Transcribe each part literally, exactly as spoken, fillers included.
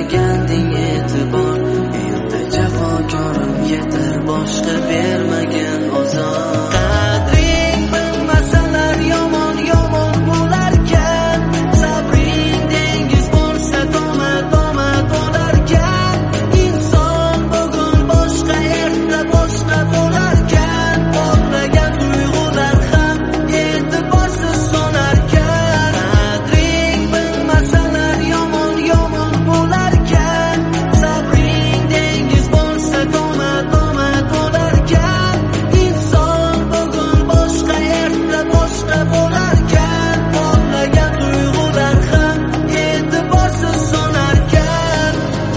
bermaganding e'tibor. Endi jafokorim yetar, boshqa bermagin ozor. Qadring bilmasalar yomon yomon bo'larkan, sabring dengiz bo'lsa toma toma to'larkan. Inson bugun boshqa, erta boshqa bo'larkan. Bo'lmagan tuyg'ular ham e'tiborsiz so'narkan. Qadring bilmasalar yomon yomon bo'larkan, sabring dengiz bo'lsa toma toma to'larkan. Inson bugun boshqa, erta boshqa bo'larkan. Bo'lmagan tuyg'ular ham e'tiborsiz so'narkan.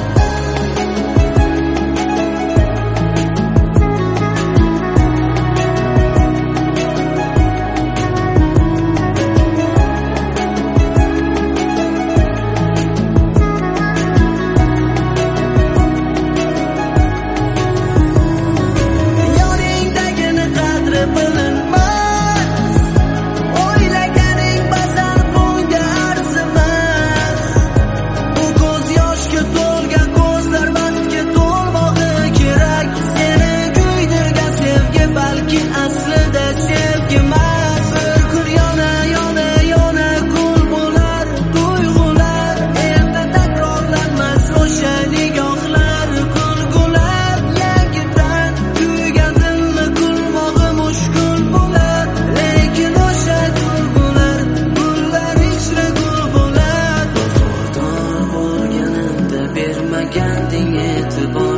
Yoningdagini qadri bilinmas, o'ylaganing ba'zan bunga arzimas. Bu ko'z yoshga to'lgan ko'zlar baxtga to'lmog'i kerak. Seni kuydirgan sevgi balki aslida sevgimas. Bir kun yona yona yona kul bo'lar tuyg'ular. Endi takrorlanmas o'sha nigohlar, kulgular. Yangidan kuygan dilni kulmog'i mushkul bo'lar. Lekin o'sha kulgular gullar ichra gul bo'lar. Vafodor bo'lganimda bermaganding e'tibor.